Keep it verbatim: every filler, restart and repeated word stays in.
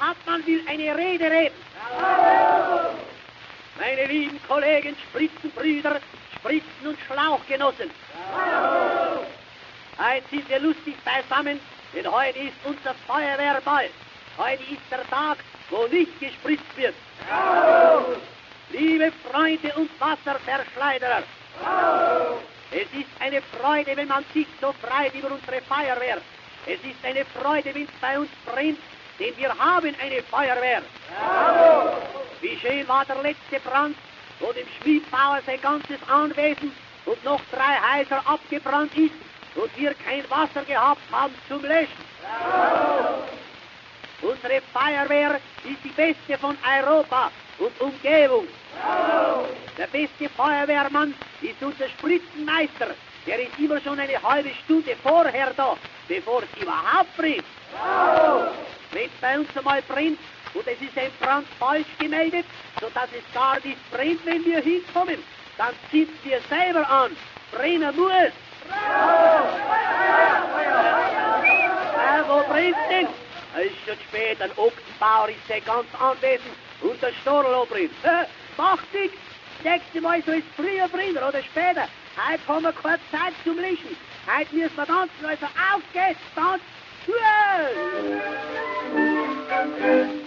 Hauptmann will eine Rede reden. Meine lieben Kollegen, Spritzenbrüder, Spritzen- und Schlauchgenossen. Heute sind wir lustig beisammen, denn heute ist unser Feuerwehrball. Heute ist der Tag, wo nicht gespritzt wird. Liebe Freunde und Wasserverschleiderer, es ist eine Freude, wenn man sich so freut über unsere Feuerwehr. Es ist eine Freude, wenn es bei uns brennt, denn wir haben eine Feuerwehr. Wie schön war der letzte Brand, wo dem Schmiedbauer sein ganzes Anwesen und noch drei Häuser abgebrannt ist und wir kein Wasser gehabt haben zum Löschen. Unsere Feuerwehr ist die beste von Europa und Umgebung. Der beste Feuerwehrmann ist unser Spritzenmeister. Der ist immer schon eine halbe Stunde vorher da, bevor es überhaupt brennt. Wenn es bei uns einmal brennt und es ist ein Brand falsch gemeldet, sodass es gar nicht brennt, wenn wir hinkommen, dann zünden wir selber an. Brennen muss. Ja, wo brennt denn? Es ist schon spät, ein Ochsenbauer ist sein ganz Anwesen und der Storlo brennt. Äh, macht nichts. Das nächste Mal soll es früher brennen oder später. Heute haben wir keine Zeit zum Lischen. Heute müssen wir tanzen, also auf geht's, tanzt. Uah!